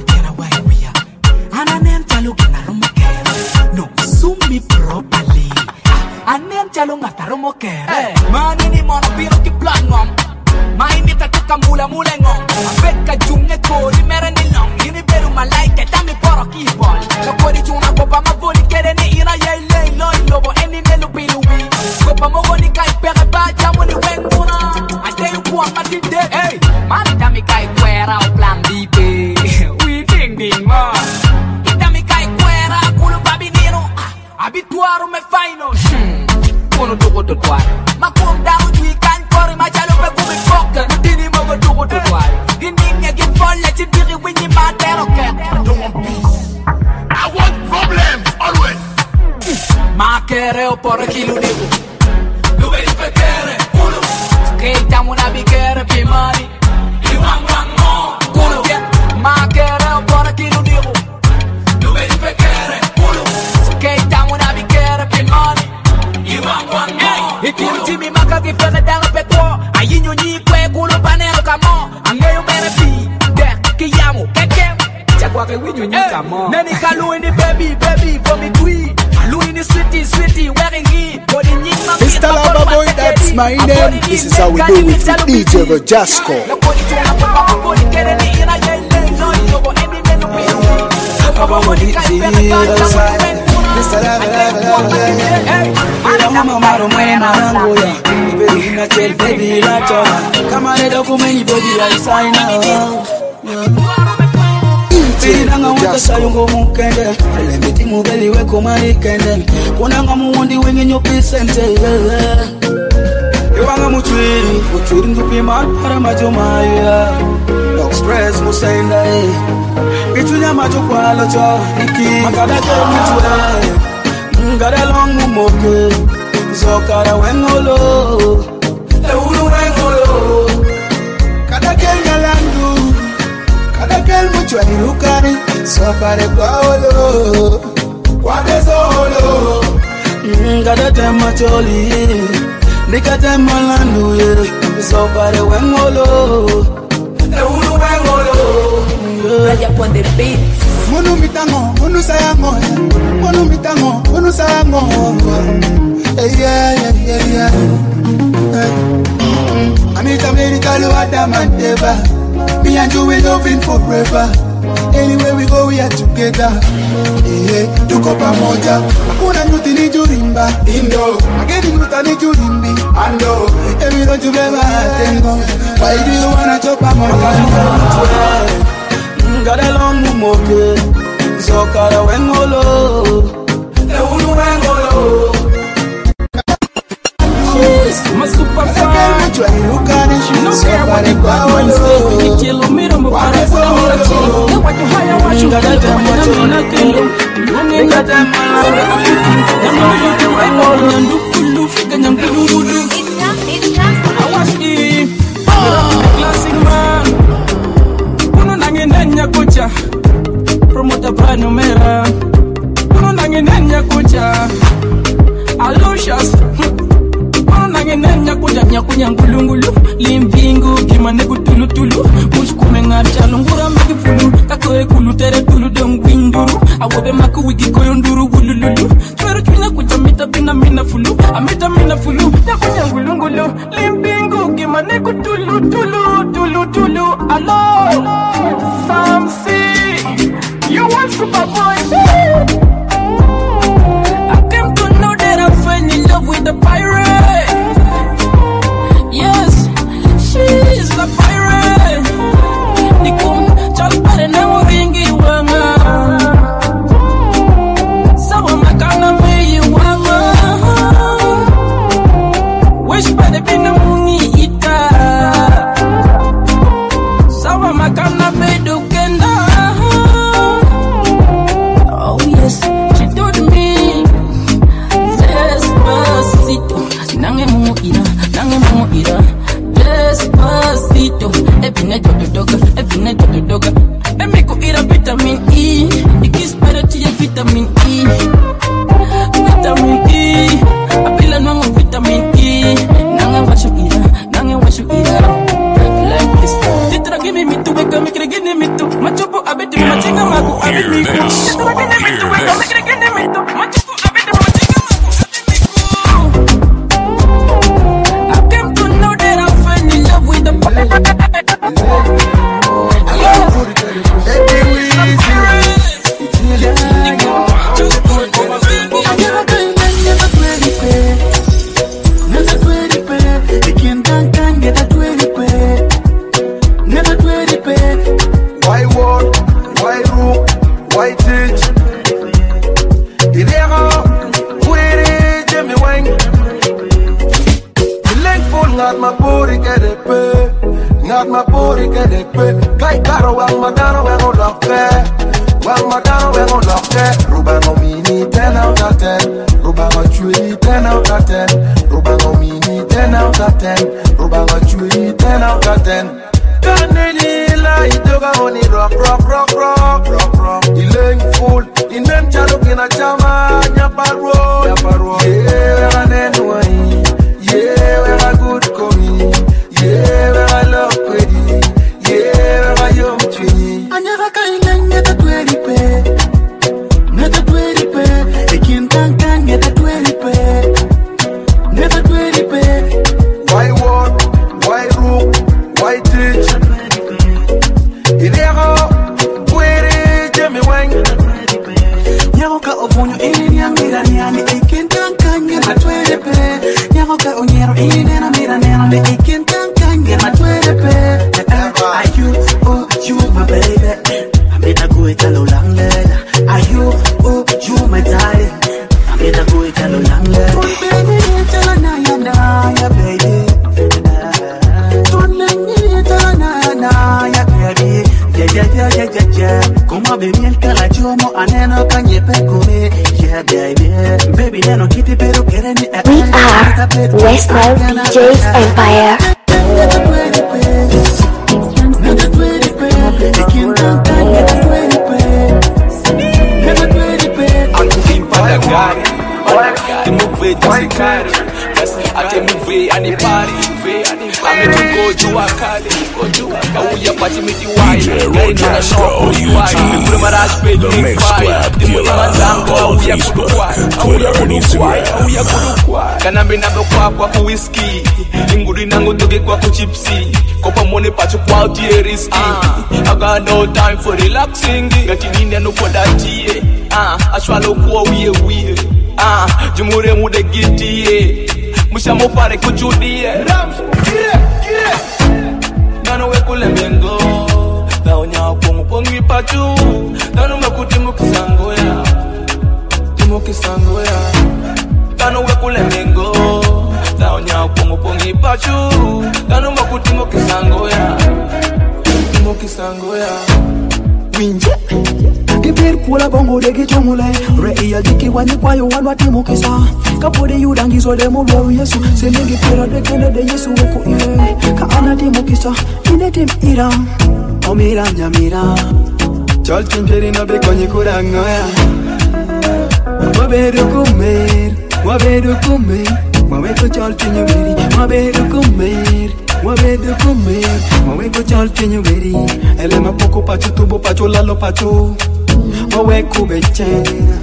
No, sumi properly. Anen chalo ngataromo kere. Mani ni mona piro ki planom. Mai mi ta tuka mula mula ngom. Abeka junge kori mere ni long. Ini beru malaika tami poro ki bol. La kori juna kopa ma voli kere ni ira ye le loy lobo eni nelu pilu wi. Kopa mo goni kai pere ba jamu ni wenguna. Ate yu kuwa matinde. Hey, mani tami kai kwera o plan B P. We ding ding ma. Abituaro me final. Kono dogo to twar. Ma kom dawo twi kan kori ma chalo pe kubi foka. Dini mo go dogo to twar. Dini nya gi folle ti biri winyi ma tero ke. I don't want peace. I want problems always. Ma kere o por kilu digo. Lu ve pe kere kulo. Ke tamu na bi kere pi mani. I wang wang mo kulo. Ma kere o por kilu digo. Lu ve pe kere kulo. Ikiri mi maka ki fene danga peto ayinyo nyi kwe kulo panero kamo angeyo mere pi de ki yamu keke chakwa ke winyo nyi kamo neni kalu ni baby baby for me queen alu ni sweetie sweetie wearing it body nyi mama Mister Lava Boy, that's my name. This is how we do it with D J Rojasko. Mister Lava Lava Mama maro mwena nangu ya Baby na chel baby la chola Kama redo kumeni body ya isaina Baby nanga Wanga wata sayungo mukende Lembiti mubeli weko marikende Kuna nga muwundi wenye nyopi sente Iwanga muchwiri Uchwiri ndupi marpara majumaya Dog stress musenda Itunya majo kwa locho Niki Makadake mutwe Ngare long mumoke Zokara wengolo Eulu wengolo Kadake nyalandu Kadake muchwa irukari Sokare kwa olo Kwa desolo Ngade macholi Nikate malandu ye Zokare wengolo Eulu wengolo Raja upon the beat Munu mitango, munu sayango Munu mitango, munu sayango Hey, yeah, yeah, yeah, yeah hey. Anita medical, what a man ever Me and you we loving forever Anywhere we go we are together Hey, tuko pamoja Hakuna nyuti ni jurimba Indo Ageni nyuta ni jurimbi Ando Every don't you ever tengo Why do you wanna chop pamoja Ngare long mumoke Zokara wengolo Eulu wengolo My super fan No care what they got when say we kill me no more para for me chill They want to hire what you got them what you not kill You ain't got them all Them know you do I know you do kulu figure nyam kulu I watch the classic man Kuno nange nanya kucha Promoter brand numera Kuno nange nanya kucha Alushas Nange nanya kuja nyakunya ngulungulu Limpingu kimane kutulu tulu Muskume ngacha lungura megi fulu Kakoe kulu tere tulu dong winduru Awobe maku wiki koyo nduru wulululu Chweru chwina kuja mita bina mina fulu Amita mina fulu Nyakunya ngulungulu Limpingu kimane kutulu tulu tulu tulu Alo Samsi You want super boy I came to know that I fell in love with the pirate Yes, she's a pirate. Nikum chalpare na wingi wanga. Sawa makana mei wanga. Wish pade bina mungi ita. Sawa makana bedu kenda. Oh yes, she told me. Despacito, nange mumu ira. Nange momo ira Despacito Ebine dodo doga Ebine dodo doga Emiko ira vitamin E Ikispere tiye vitamin E Vitamin E Apila nwango vitamin E Nange washu ira Nange washu ira Like this Titra gimi mitu weka mikre gini mitu Machupu abeti machinga magu abimiku Titra gini mitu weka mikre gini mitu Machupu abeti machinga magu abimiku italo langela. Are you, oh, you my darling? I'm in a go italo langela. Don't let me tell a naya naya, baby. Don't let me tell a naya naya, baby. Yeah, yeah, yeah, yeah, yeah, yeah. Como baby el calachomo, aneno kanye pekome. Yeah, baby, baby, neno kiti pero quiere ni. We are West Nile D Js Empire. Te mover desse cara, até mover a ne pare, a me to go to a cali, go to a we are party me the wine, they know the show you why, we put my ass page big fire, the put my zango, we are good wine, we are good wine, we are good wine, kana be na kwa kwa whiskey, inguri nango toge kwa ku chipsy, kopa money pacho kwa tie risky, I got no time for relaxing, gati nini no kwa datie, ah, ashwalo kwa we we. Ah, jumure mude gitiye Mushamo pare kujudie Rams, kire, kire Nano we kule mengo Daonya pongu pongi pachu Nano me kutimu kisango ya Timu kisango ya Nano we kule mengo Daonya pongu pongi pachu Nano me kutimu kisango ya Timu kisango ya Winje Kipir kula bongo de gichomule Rei ya diki wani kwa yu wanwa timu kisa Kapode yu dangizo de mubwa yesu Selingi pira de kende de yesu weko iwe Ka ana timu kisa Ine tim ira Omira mjamira Chol chimperi no be konyi kurangoya Wabedu kumer Wabedu kumer Wabedu chol chinyubiri Wabedu kumer Wabedu kumer Wabedu chol chinyubiri Ele mapoko pacho tubo pacho lalo pacho Wawe kubechena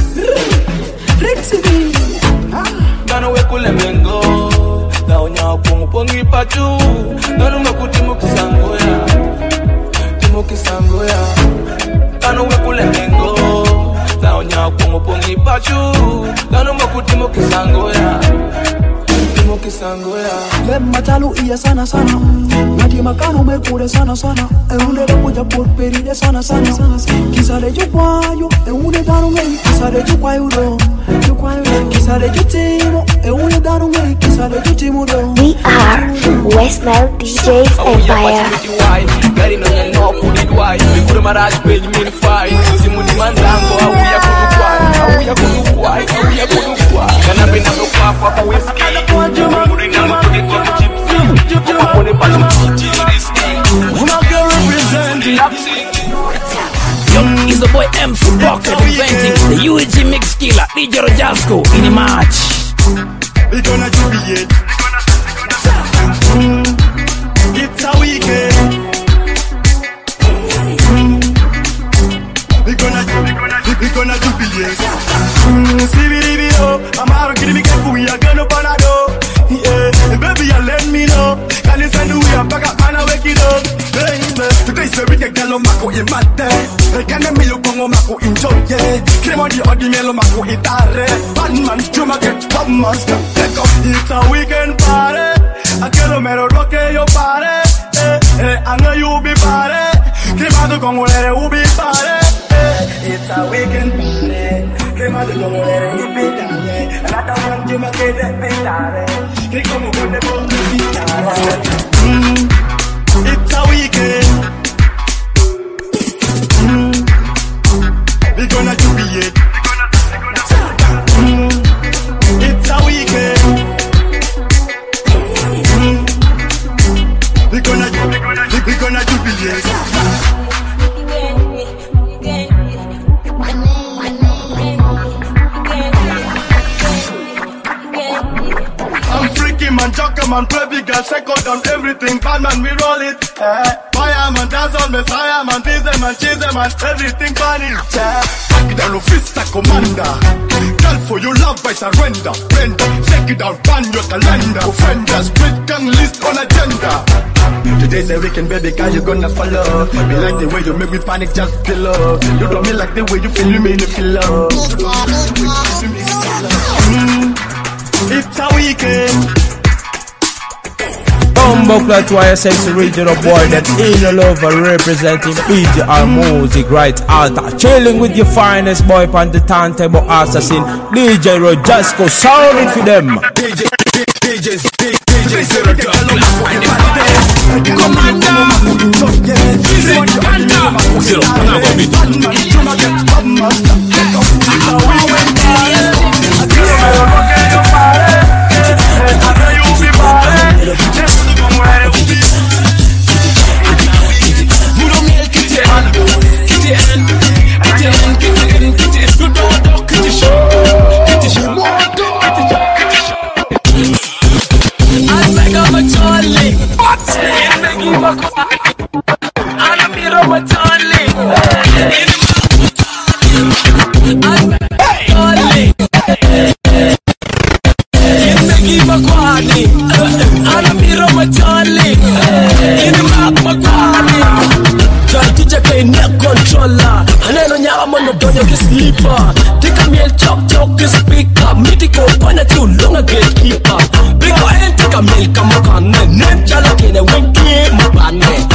Rexidi Dano we kule mengo Daonya pongu pongi pachu Dano me kutimu kisango ya Timu kisango ya Dano we kule mengo Daonya pongu pongi pachu Dano me kutimu kisango ya Timu kisango ya Lem matalu iya sana sana Nati makano merkure sana sana Eunde de kuja por peride sana sana Kisa de jukwayo Eunde danu ngei Kisa de jukwayo do Kisa de jutimo Eunde danu ngei Kisa de jutimo do We are West Nile D Js Empire. Gari no nyano kudi duai Mikure marash page min fai Simu di mandango Awuya kudu kwai Awuya kudu kwai Awuya kudu kwai Kana bina no kwa kwa kwa whiskey Mikure nango toge kwa kuchipsi Kwa pone pachu titi risky Uma girl representing Yo, it's the boy M C Pocket presenting the U E G Mix Killer D J Rojasco in a match. We gonna jubilate. Mm, it's a weekend. Mm, we gonna, we, we gonna jubilate. Mm, see me, baby, oh, I'm out of me, we are gonna panado. Yeah, baby, you let me know. Can you send we are back up and I wake it up, baby? Today's a weekend, girl, mako in my day. Rekane me you kongo mako enjoy, yeah. Cremo di odi melo mako itare. One man, you ma get one monster. Take up, it's a weekend party. I quiero mero roque yo pare. Eh, eh, I know you be party. Crema do kongo lere u be party. Eh, it's a weekend party. Crema do kongo lere you be party. And I don't want you ma get that be party. Cremo do kongo lere you be party. Mm, it's a weekend. We gonna jubilate. Mm, it's a weekend. Mm, we gonna, we, we gonna jubilate. I'm freaky man, joker man, play girl, second on everything. Bad man, we roll it. Eh. Fireman, dance on Messiah man, tease them man, chase them man, everything funny. Yeah. Back down, fist a commander. Girl, for your love, I surrender. Render, check it out, run your calendar. Offenders, split gang list on agenda. Today's a weekend, baby, girl, you gonna follow. Me like the way you make me panic, just feel love. You don't me like the way you feel, you make me feel love. Mm, it's a weekend. Oh Bumbleclad Y S X original boy that in all over representing P J R Music right out. Chilling with your finest boy on the turntable assassin D J Rojasco, sounding for them. D J, D J, D J, Commander, Zero, controller, aneno nyawa mondo donjo ki sleeper. Tika miel chok chok ki speaker. Mitiko kwana tu longa gatekeeper. Biko en tika miel kama kane. Nem chala kene wenki mabane.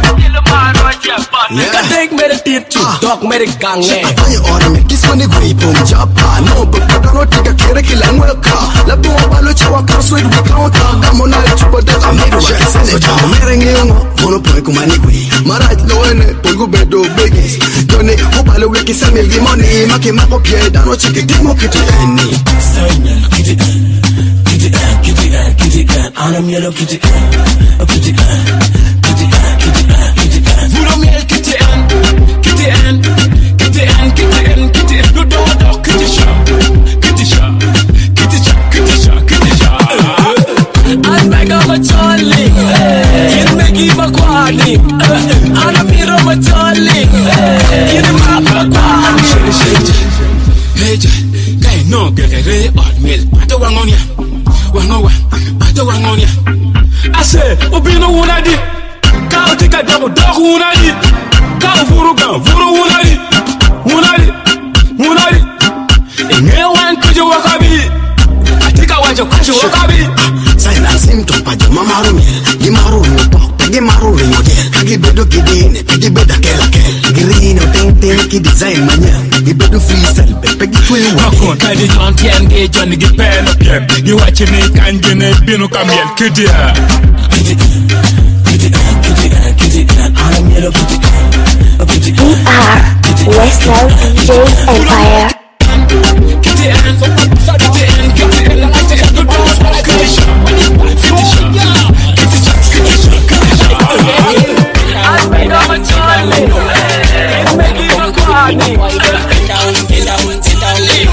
Nika take meditate to dog medic gange. Ayo ora me kiswani gripum chapa. No but no tika kere kila mweka. Labu wabalo chawa crossword we counter. Gamona chupa deka mero right senator. Merenge yongo mono poe kumani gwi. Marat loene pongo bedo biggies. Done hopalo weki samil di money. Make mako pie dano chiki dimo kiti eni. Sanya kiti kiti kiti kiti anam yellow kiti kiti kiti kiti kiti Vuro miel kiti en kiti en kiti en kiti en kiti do do do kiti sha kiti sha kiti sha kiti sha kiti sha I beg of a Charlie Kin me give a quani Ana miro ma Charlie Kin ma ma quani Shit shit Hey Kay no gere on mil Pato wangonia Wangowa Pato wangonia I say Obino wunadi Kao tika dabo dog wunadi Kao vuru gan vuru wunadi Wunadi Wunadi Inge wan kujo wakabi Atika wajo kujo wakabi Saina simto pajo mamaru miel. Gimaru no pok, gimaru no model. Kagi bedo kidine, pegi beda kela kel. Green o ting ting ki design manya. Gibedo freestyle, pegi kwe wa. Makon kadi John Tien ge John gi pen up yep. Gi wachi ni kanjene binu kamiel kidia. Kidi kidi kidi kidi anam yellow kidi kidi. We are West Nile D Js Empire. Kidi and so so kidi and kidi and like to the boss like kidi shot. Kidi shot. Kidi shot. Kidi shot. Kidi shot. I made up a Charlie. It's making a quani. Bend down, bend down, bend down, leave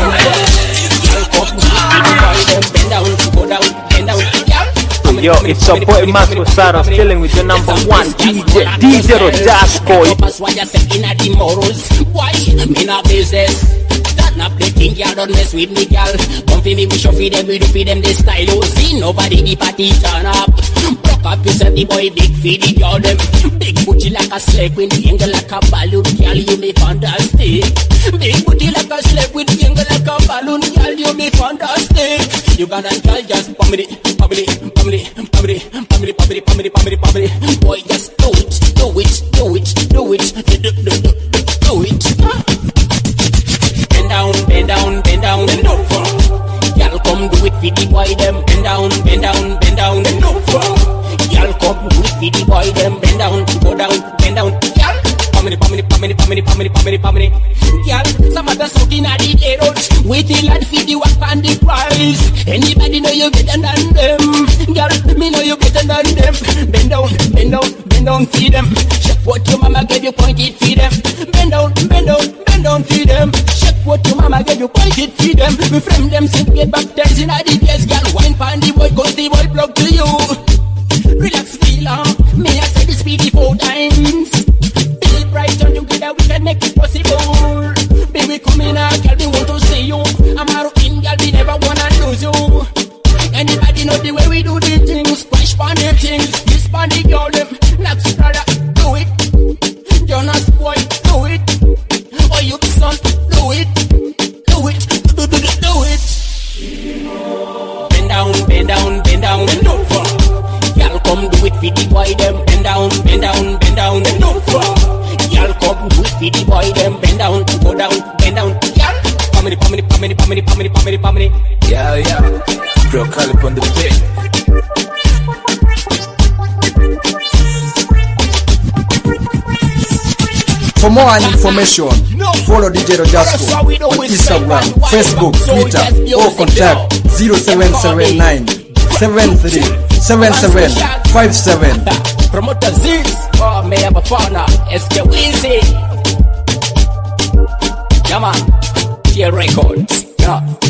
Yo, it's your boy Marco Saros chilling with the number one D J, D J Rojasco. That's why I say in the morals. Why? Me not business. That not the thing, y'all don't mess with me, y'all. Come for me, we show feed them, we do feed them this style. You see, nobody the party turn up. Broke up yourself, the boy big feed it, y'all them. Big booty like a slave with the angle like a balloon, y'all, you me fantastic. Big booty like a slave with the angle like a balloon, y'all, you me fantastic. You got a girl just pump it, pump it, pump it, pump it, pump it, pump it, pump it, pump it, pump it. Boy, just do it, do it, do it, do it, do do do do do it. Bend down, bend down, bend down, bend over. Y'all come do it for the boy them. Bend down, bend down, bend down, bend over. Y'all come do it for the boy them. Bend down, go down, bend down. Y'all, pamini, pamini, pamini, pamini, pamini, pamini, pamini. Y'all, some of the something at the day road. Wait till I feed the work and the price. Anybody know you better than them? Y'all, me know you better than them. Bend down, bend down, bend down, feed them. Check what your mama gave you, point it, feed them. Bend down, bend down, bend down, feed them. Check what your mama gave you, point it, feed them. We frame them, sit, get baptized in the days, girl. Wine pan the boy, cause the boy plug to you. Relax, feel on. Me, I said this speedy four times. Build bright and together we can make it possible. Baby, come in, girl, we want to see you. I'm a in, girl, we never wanna lose you. Anybody know the way we do the things? Splash pan the things, this pan the girl, them. Next brother, do it. You're not boy, do it. Or you son, do it. Do it, do, do, do, do it. Bend down, bend down, bend down, bend over. Y'all come do them bend down, go down, bend down. Yeah. Pamini, pamini, pamini, pamini, pamini, pamini, pamini. Yeah, yeah. Bro, call up on the beat. For more information, follow D J Rojasco on Instagram, Facebook, Twitter, or contact zero seven seven nine seven three seven seven five seven. Promoter Z's, oh, may have a partner, S K Weezy. Yeah, man, T L Records. Yeah.